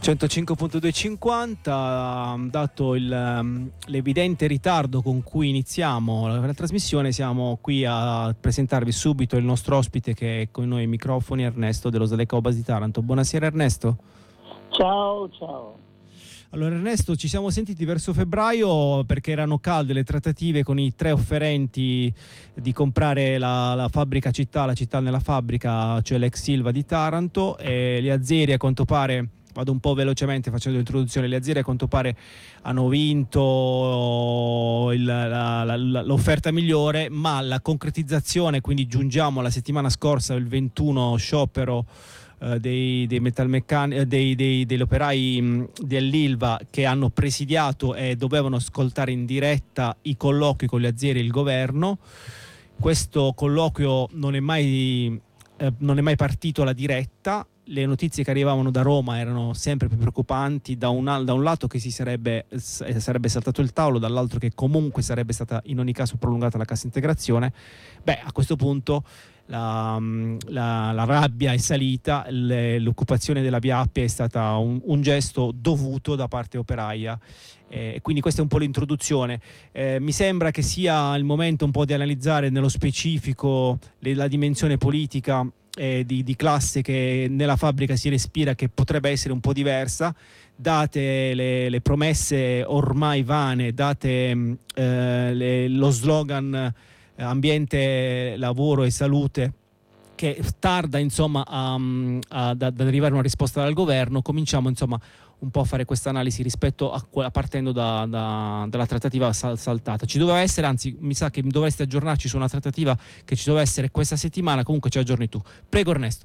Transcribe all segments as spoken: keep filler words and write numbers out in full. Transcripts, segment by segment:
centocinque virgola duecentocinquanta, dato il, l'evidente ritardo con cui iniziamo la, la trasmissione, siamo qui a presentarvi subito il nostro ospite che è con noi ai microfoni, Ernesto dello Slecobas di Taranto. Buonasera Ernesto. Ciao, ciao. Allora Ernesto, ci siamo sentiti verso febbraio perché erano calde le trattative con i tre offerenti di comprare la, la fabbrica città, la città nella fabbrica, cioè l'ex Ilva di Taranto, e le aziende a quanto pare... Vado un po' velocemente facendo l'introduzione. Le aziende a quanto pare hanno vinto il, la, la, l'offerta migliore, ma la concretizzazione, quindi giungiamo alla settimana scorsa, il ventuno sciopero eh, dei, dei metalmeccanici, dei, dei, degli operai mh, dell'Ilva che hanno presidiato e dovevano ascoltare in diretta i colloqui con le aziende e il governo. Questo colloquio non è mai, eh, non è mai partito alla diretta. Le notizie che arrivavano da Roma erano sempre più preoccupanti, da un, da un lato che si sarebbe, sarebbe saltato il tavolo, dall'altro che comunque sarebbe stata in ogni caso prolungata la cassa integrazione. Beh, a questo punto la, la, la rabbia è salita, le, l'occupazione della via Appia è stata un, un gesto dovuto da parte operaia. E eh, quindi questa è un po' l'introduzione. Eh, mi sembra che sia il momento un po' di analizzare nello specifico le, la dimensione politica Eh, di, di classe che nella fabbrica si respira, che potrebbe essere un po' diversa, date le, le promesse ormai vane, date eh, le, lo slogan eh, ambiente, lavoro e salute, che tarda insomma a, a, ad arrivare una risposta dal governo. Cominciamo insomma un po' a fare questa analisi rispetto a quella, partendo da, da, dalla trattativa sal, saltata. Ci doveva essere, anzi mi sa che dovreste aggiornarci su una trattativa che ci doveva essere questa settimana, comunque ci aggiorni tu. Prego Ernesto.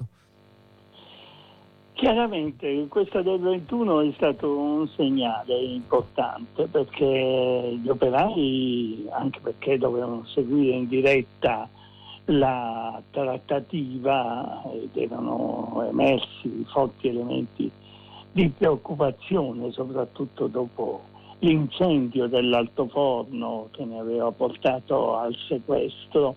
Chiaramente questa del ventuno è stato un segnale importante, perché gli operai, anche perché dovevano seguire in diretta la trattativa ed erano emersi forti elementi di preoccupazione, soprattutto dopo l'incendio dell'altoforno che ne aveva portato al sequestro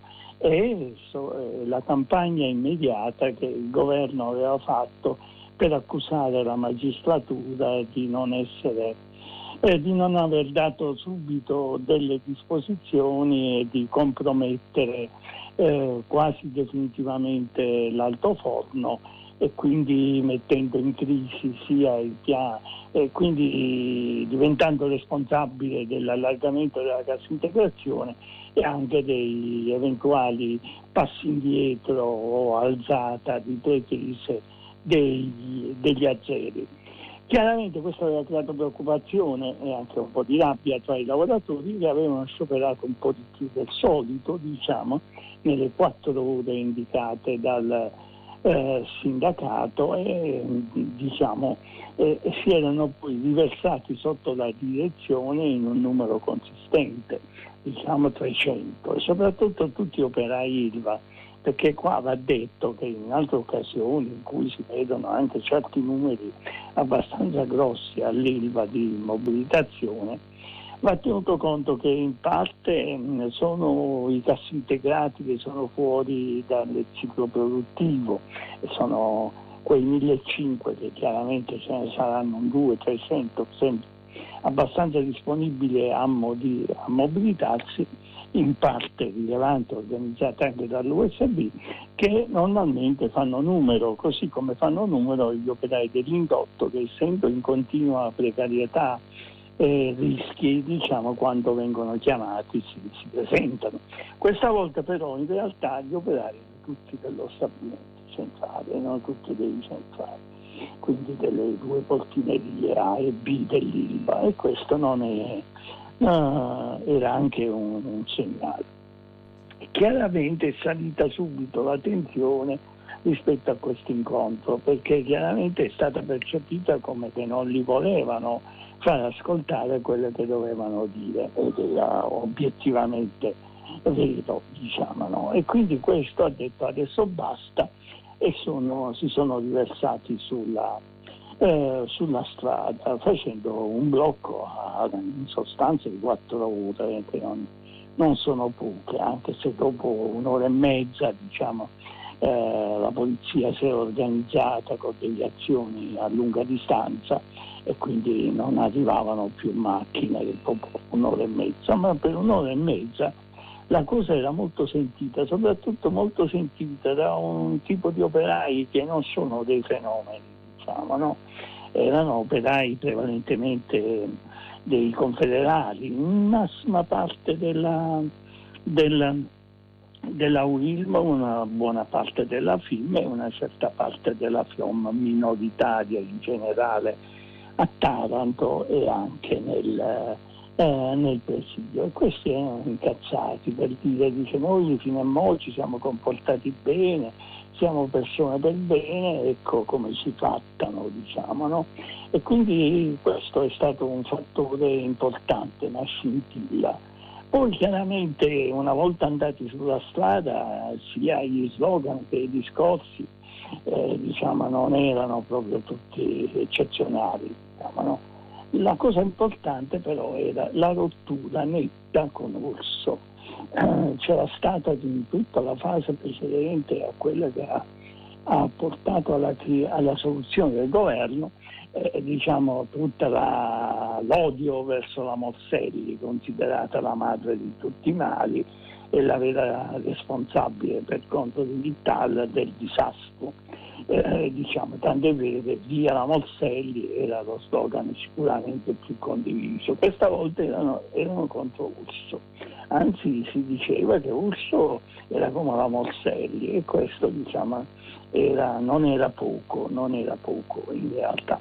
e so, eh, la campagna immediata che il governo aveva fatto per accusare la magistratura di non essere eh, di non aver dato subito delle disposizioni e di compromettere eh, quasi definitivamente l'altoforno, e quindi mettendo in crisi sia il piano, e quindi diventando responsabile dell'allargamento della cassa integrazione e anche dei eventuali passi indietro o alzata di pretese dei, degli azzeri. Chiaramente questo aveva creato preoccupazione e anche un po' di rabbia tra i lavoratori, che avevano scioperato un po' di più del solito, diciamo, nelle quattro ore indicate dal Eh, sindacato, e diciamo eh, si erano poi riversati sotto la direzione in un numero consistente, diciamo trecento, e soprattutto tutti operai Ilva, perché qua va detto che in altre occasioni in cui si vedono anche certi numeri abbastanza grossi all'Ilva di mobilitazione, va tenuto conto che in parte sono i cassintegrati che sono fuori dal ciclo produttivo, e sono quei millecinquecento che chiaramente ce ne saranno un duecento trecento abbastanza disponibili a, modi, a mobilitarsi, in parte rilevante, organizzata anche dall'U S B, che normalmente fanno numero, così come fanno numero gli operai dell'indotto, che essendo in continua precarietà e rischi, diciamo, quando vengono chiamati si, si presentano. Questa volta però in realtà gli operai erano tutti dello stabilimento centrale, non tutti dei centrali, quindi delle due portinerie A e B dell'Ilva, e questo non è uh, era anche un, un segnale. Chiaramente è salita subito la tensione rispetto a questo incontro, perché chiaramente è stata percepita come che non li volevano far ascoltare quello che dovevano dire, ed era obiettivamente vero, diciamo, no? E quindi questo ha detto adesso basta, e sono, si sono riversati sulla, eh, sulla strada, facendo un blocco a, in sostanza di quattro ore, che non, non sono poche, anche se dopo un'ora e mezza, diciamo, eh, la polizia si è organizzata con delle azioni a lunga distanza e quindi non arrivavano più macchine dopo un'ora e mezza, ma per un'ora e mezza la cosa era molto sentita, soprattutto molto sentita da un tipo di operai che non sono dei fenomeni, diciamo, no? Erano operai prevalentemente dei confederali, in massima parte della, della, della U I L M, una buona parte della F I M e una certa parte della F I O M minoritaria in generale a Taranto e anche nel, eh, nel presidio. E questi erano incazzati per dire, dice, noi fino a mo' ci siamo comportati bene, siamo persone del bene, ecco come si trattano, diciamo, no? E quindi questo è stato un fattore importante, una scintilla. Poi chiaramente una volta andati sulla strada sia gli slogan che i discorsi eh, diciamo non erano proprio tutti eccezionali, diciamo, no? La cosa importante però era la rottura netta con Urso. Eh, c'era stata in tutta la fase precedente a quella che ha, ha portato alla, alla soluzione del governo, eh, diciamo tutta la, l'odio verso la Morselli, considerata la madre di tutti i mali e la vera responsabile per conto di Vittal del disastro. Eh, diciamo, tant'è vero che via la Morselli era lo slogan sicuramente più condiviso. Questa volta erano, erano contro Urso, anzi si diceva che Urso era come la Morselli e questo diciamo era, non era poco, non era poco in realtà.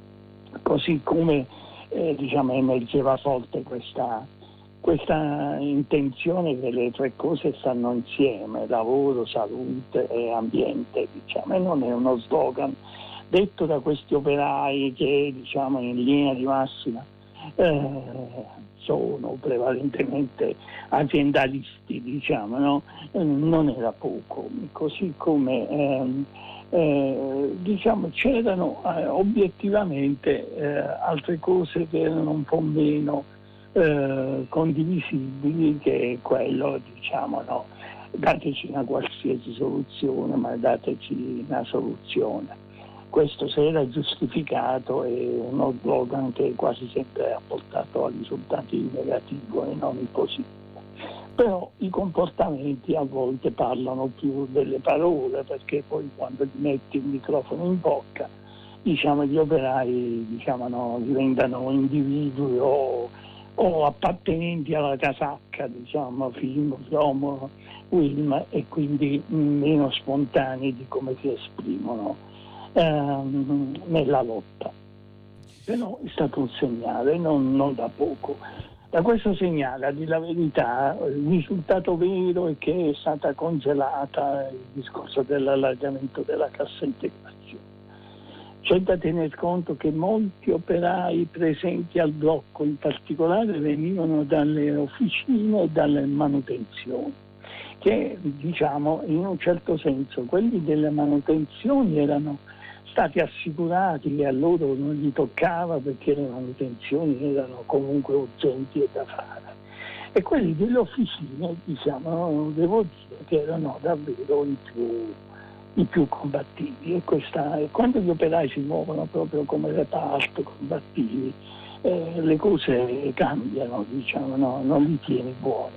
Così come eh, diciamo, emergeva forte questa questa intenzione che le tre cose stanno insieme, lavoro, salute e ambiente, diciamo, e non è uno slogan detto da questi operai che diciamo in linea di massima eh, sono prevalentemente aziendalisti, diciamo, no? Eh, non era poco, così come ehm, eh, diciamo c'erano eh, obiettivamente eh, altre cose che erano un po' meno Eh, condivisibili, che è quello, diciamo, no, dateci una qualsiasi soluzione, ma dateci una soluzione. Questo se era giustificato è uno slogan che quasi sempre ha portato a risultati negativi e non positivi. Però i comportamenti a volte parlano più delle parole, perché poi quando ti metti il microfono in bocca, diciamo, gli operai diciamo, no, diventano individui o o appartenenti alla casacca, diciamo, film, film, film e quindi meno spontanei di come si esprimono ehm, nella lotta. Però è stato un segnale, non, non da poco. Da questo segnale, a dire la verità, il risultato vero è che è stata congelata il discorso dell'allargamento della cassa integrazione. C'è da tener conto che molti operai presenti al blocco in particolare venivano dalle officine e dalle manutenzioni, che diciamo in un certo senso quelli delle manutenzioni erano stati assicurati che a loro non gli toccava perché le manutenzioni erano comunque urgenti e da fare, e quelli delle officine diciamo devo dire che erano davvero i più i più combattivi, e questa, e quando gli operai si muovono proprio come reparto combattivi eh, le cose cambiano, diciamo, no? Non li tieni buoni.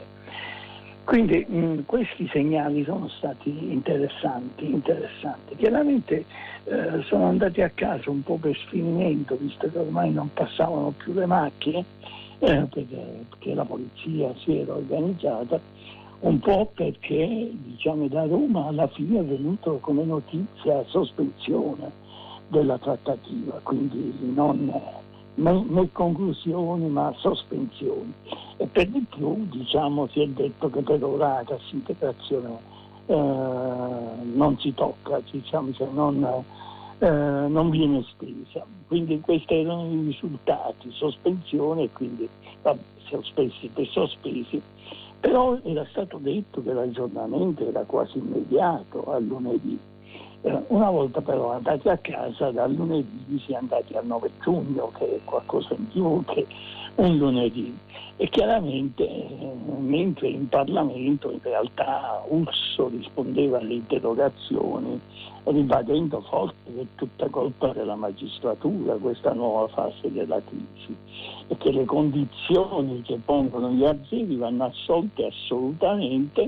Quindi mh, questi segnali sono stati interessanti, interessanti. Chiaramente eh, sono andati a casa un po' per sfinimento, visto che ormai non passavano più le macchine, eh, perché, perché la polizia si era organizzata, un po' perché diciamo da Roma alla fine è venuto come notizia sospensione della trattativa, quindi non né, né conclusioni ma sospensioni, e per di più diciamo si è detto che per ora la cassa integrazione eh, non si tocca, diciamo, cioè non, eh, non viene estesa, quindi questi erano i risultati, sospensione e quindi vabbè, sospesi per sospesi. Però era stato detto che l'aggiornamento era quasi immediato a lunedì, Una volta però andati a casa, dal lunedì si è andati al nove giugno, che è qualcosa in più che un lunedì. E chiaramente eh, mentre in Parlamento in realtà Urso rispondeva alle interrogazioni ribadendo forte che è tutta colpa della magistratura questa nuova fase della crisi e che le condizioni che pongono gli azeri vanno assolte assolutamente,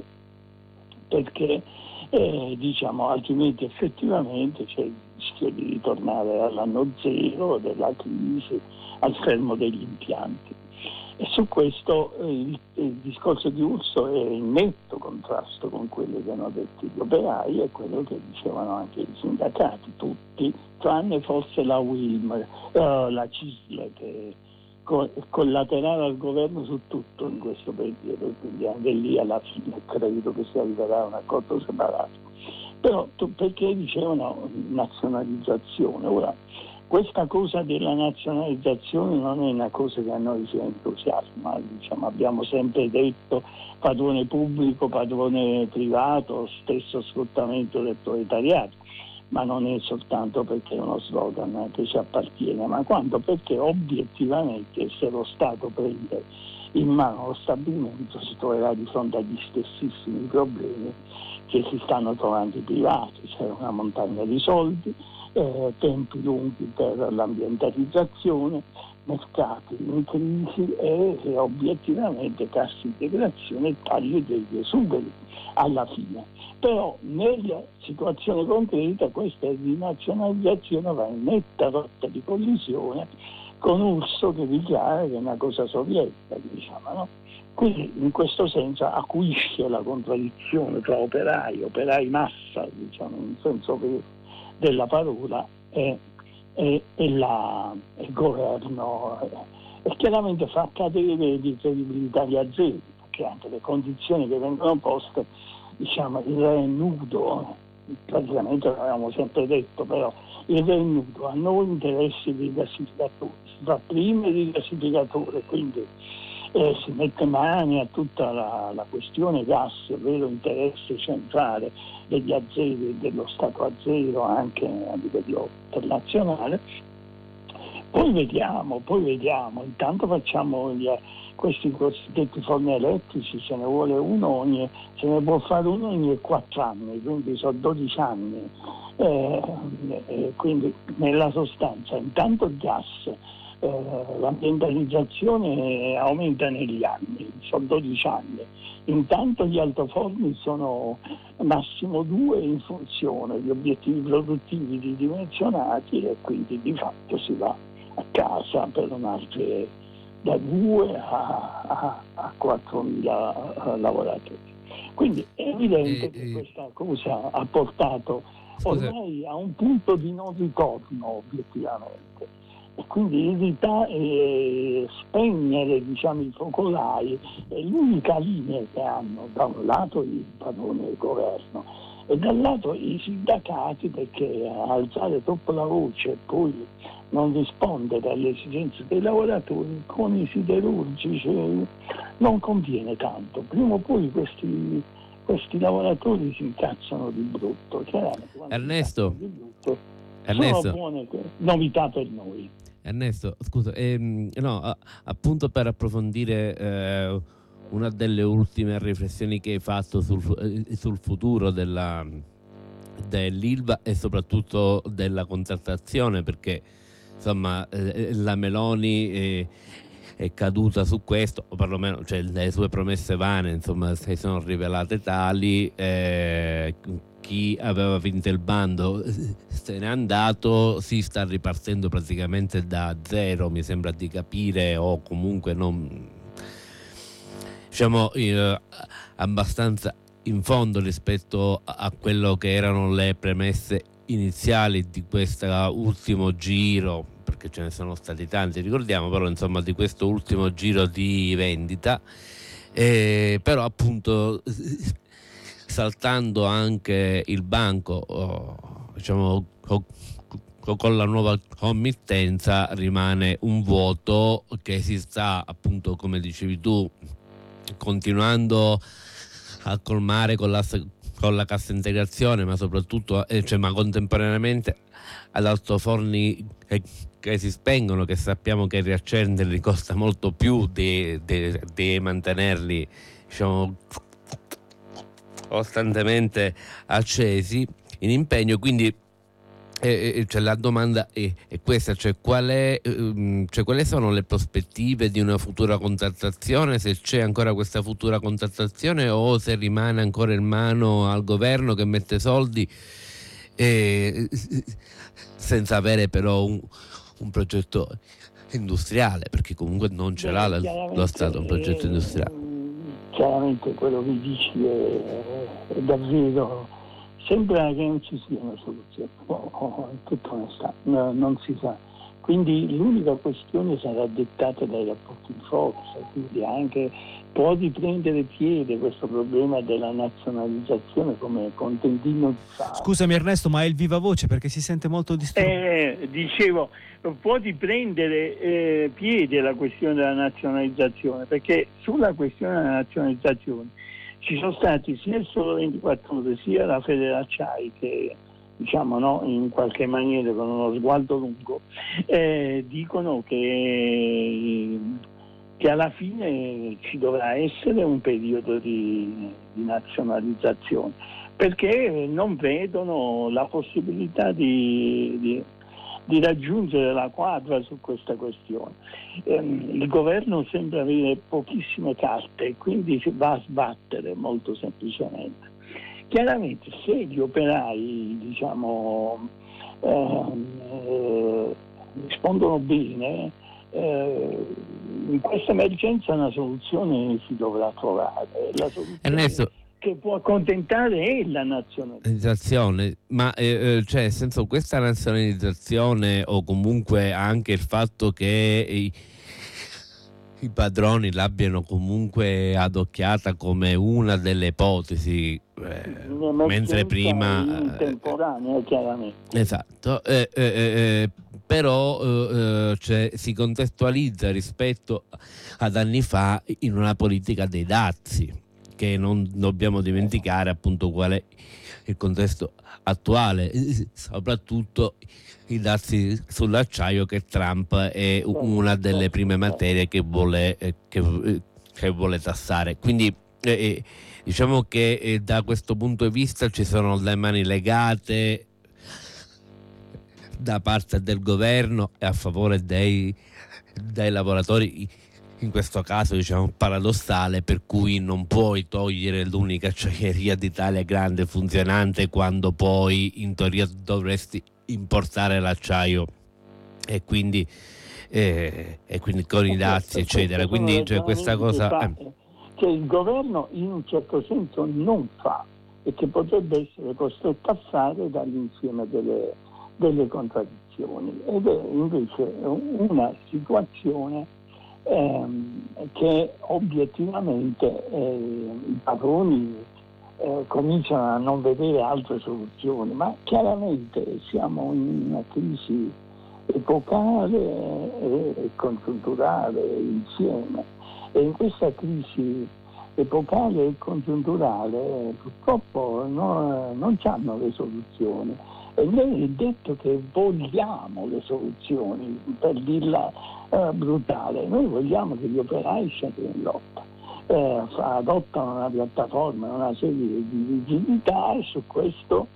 perché eh, diciamo altrimenti effettivamente c'è il rischio di ritornare all'anno zero della crisi, al fermo degli impianti. E su questo eh, il, il discorso di Urso è in netto contrasto con quello che hanno detto gli operai e quello che dicevano anche i sindacati, tutti, tranne forse la Wilmer, uh, la Cisle, che co- collaterale al governo su tutto in questo periodo, quindi anche lì alla fine credo che si arriverà a un accordo separato. Però tu, perché dicevano nazionalizzazione? Ora, questa cosa della nazionalizzazione non è una cosa che a noi ci entusiasma, diciamo, abbiamo sempre detto padrone pubblico, padrone privato, stesso sfruttamento del proletariato, ma non è soltanto perché è uno slogan che ci appartiene, ma quanto perché obiettivamente se lo Stato prende in mano lo stabilimento si troverà di fronte agli stessissimi problemi che si stanno trovando i privati, c'è una montagna di soldi, Eh, tempi lunghi per l'ambientalizzazione, mercati in crisi e, e obiettivamente cassa integrazione e taglio degli esuberi alla fine. Però nella situazione concreta questa rinazionalizzazione va in netta rotta di collisione con Urso che dichiara che è una cosa sovietica, diciamo, no? Quindi in questo senso acuisce la contraddizione tra operai, operai massa, diciamo, in senso vero della parola e, e, e la, il governo e chiaramente fa cadere di credibilità gli azeri, perché anche le condizioni che vengono poste, diciamo, il re nudo, praticamente l'avevamo sempre detto, però il re nudo ha noi interessi di gasificatore, si fa prima di gasificatore, quindi eh, si mette mani a tutta la, la questione gas, vero interesse centrale degli azeri e dello Stato azero anche a livello internazionale. Poi vediamo, poi vediamo, intanto facciamo gli, questi cosiddetti forni elettrici, se ne vuole uno ogni, se ne può fare uno ogni quattro anni, quindi sono dodici anni, eh, eh, quindi nella sostanza intanto il gas, eh, l'ambientalizzazione aumenta negli anni, sono dodici anni. Intanto gli altoforni sono massimo due in funzione di obiettivi produttivi ridimensionati e quindi di fatto si va a casa per un altro da due a, a, a quattromila lavoratori. Quindi è evidente e, che e... questa cosa ha portato Scusa. ormai a un punto di non ritorno obiettivamente. E quindi evitare eh, spegnere, diciamo, i focolai è l'unica linea che hanno da un lato il padrone del governo e dal lato i sindacati, perché alzare troppo la voce e poi non rispondere alle esigenze dei lavoratori con i siderurgici non conviene tanto. Prima o poi questi, questi lavoratori si incazzano di brutto. Chiaramente, Ernesto, di brutto, Ernesto. sono buone novità per noi. Ernesto, scusa, ehm, no, a, appunto per approfondire eh, una delle ultime riflessioni che hai fatto sul, eh, sul futuro della, dell'Ilva e soprattutto della contrattazione, perché insomma eh, la Meloni eh, è caduta su questo, o perlomeno cioè, le sue promesse vane insomma si sono rivelate tali. Eh, chi aveva vinto il bando se n'è andato, si sta ripartendo praticamente da zero, mi sembra di capire, o comunque non, diciamo, eh, abbastanza in fondo rispetto a quello che erano le premesse iniziali di questo ultimo giro, perché ce ne sono stati tanti, ricordiamo, però insomma di questo ultimo giro di vendita, eh, però appunto saltando anche il banco, oh, diciamo co- co- con la nuova committenza rimane un vuoto che si sta, appunto come dicevi tu, continuando a colmare con l'asse con la cassa integrazione, ma soprattutto eh, cioè, ma contemporaneamente ad altoforni che, che si spengono, che sappiamo che riaccenderli costa molto più di, di, di mantenerli, diciamo, costantemente accesi in impegno. Quindi eh, cioè, la domanda è, è questa, cioè, qual è, ehm, cioè quali sono le prospettive di una futura contrattazione, se c'è ancora questa futura contrattazione o se rimane ancora in mano al governo che mette soldi eh, senza avere però un, un progetto industriale, perché comunque non ce l'ha Beh, lo Stato un progetto eh, industriale. Chiaramente quello che dici è, è davvero, sembra che non ci sia una soluzione, oh, oh, in tutta onestà, no, non si sa. Quindi l'unica questione sarà dettata dai rapporti di forza, quindi anche può riprendere piede questo problema della nazionalizzazione come contentino di fatto. Scusami Ernesto, ma è il viva voce perché si sente molto disturbato. Eh, dicevo, può riprendere eh, piede la questione della nazionalizzazione, perché sulla questione della nazionalizzazione ci sono stati sia il Sole ventiquattro Ore sia la Federacciai che, diciamo, no, in qualche maniera con uno sguardo lungo eh, dicono che, che alla fine ci dovrà essere un periodo di, di nazionalizzazione, perché non vedono la possibilità di, di di raggiungere la quadra su questa questione. Ehm, il governo sembra avere pochissime carte e quindi si va a sbattere molto semplicemente. Chiaramente se gli operai, diciamo, ehm, eh, rispondono bene, eh, in questa emergenza una soluzione si dovrà trovare. La soluzione Ernesto, che può accontentare è la nazionalizzazione, ma eh, cioè, nel senso, questa nazionalizzazione o comunque anche il fatto che i, i padroni l'abbiano comunque adocchiata come una delle ipotesi, eh, mentre prima in temporanea, chiaramente. Esatto, eh, eh, eh, però eh, cioè, si contestualizza rispetto ad anni fa in una politica dei dazi, che non dobbiamo dimenticare appunto qual è il contesto attuale, soprattutto i dazi sull'acciaio, che Trump è una delle prime materie che vuole, che, che vuole tassare. Quindi eh, diciamo che eh, da questo punto di vista ci sono le mani legate da parte del governo e a favore dei, dei lavoratori, in questo caso diciamo paradossale, per cui non puoi togliere l'unica acciaieria d'Italia grande funzionante quando poi in teoria dovresti importare l'acciaio e quindi, eh, e quindi con i dazi eccetera, quindi cioè, questa cosa eh. che il governo in un certo senso non fa e che potrebbe essere costretto a fare dall'insieme delle, delle contraddizioni, ed è invece una situazione Ehm, che obiettivamente eh, i padroni eh, cominciano a non vedere altre soluzioni, ma chiaramente siamo in una crisi epocale e, e congiunturale insieme, e in questa crisi epocale e congiunturale purtroppo no, non c'hanno le soluzioni, e noi è detto che vogliamo le soluzioni, per dirla Uh, brutale. Noi vogliamo che gli operai siano in lotta, eh, adottano una piattaforma, una serie di rigidità, e su questo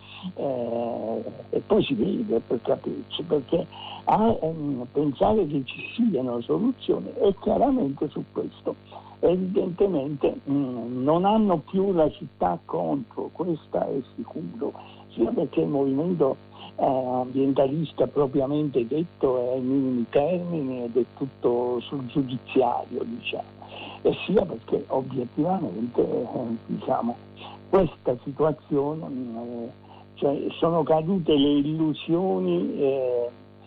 eh, e poi si vede per capirci, perché a, um, pensare che ci siano soluzioni, e chiaramente su questo evidentemente mh, non hanno più la città contro, questa è sicuro, sia perché il movimento eh, ambientalista propriamente detto è ai minimi termini ed è tutto sul giudiziario, diciamo, e sia perché obiettivamente eh, diciamo questa situazione eh, cioè sono cadute le illusioni eh,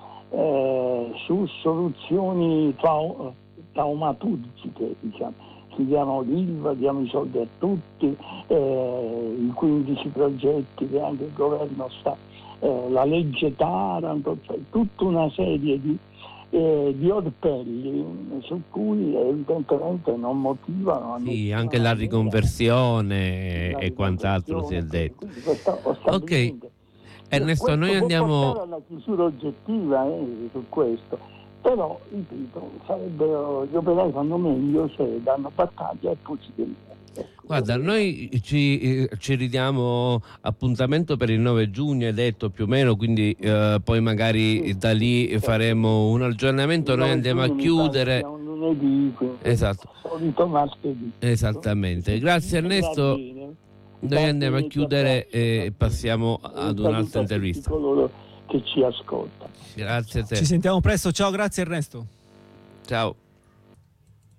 eh, su soluzioni trau- taumaturgiche, diciamo. Chiediamo l'I L V A, diamo i soldi a tutti, eh, i quindici progetti che anche il governo sta, eh, la legge Taranto, cioè tutta una serie di, eh, di orpelli su cui evidentemente non motivano. Sì, anche la riconversione la e quant'altro si è detto. Questo, Ok, Ernesto, noi andiamo... Può alla chiusura oggettiva eh, su questo, però ripeto, sarebbero, gli operai fanno meglio se danno battaglia e poi si deve. Guarda, noi ci, ci ridiamo appuntamento per il nove giugno, hai detto più o meno, quindi eh, poi magari Sì, da lì sì, faremo un aggiornamento. Noi andiamo a chiudere. È un lunedì, Esatto. solito martedì. Esattamente. Grazie Ernesto. Noi andiamo a chiudere e passiamo ad un'altra intervista. Coloro che ci ascoltano. Grazie a te. Ci sentiamo presto. Ciao, grazie Ernesto. Ciao.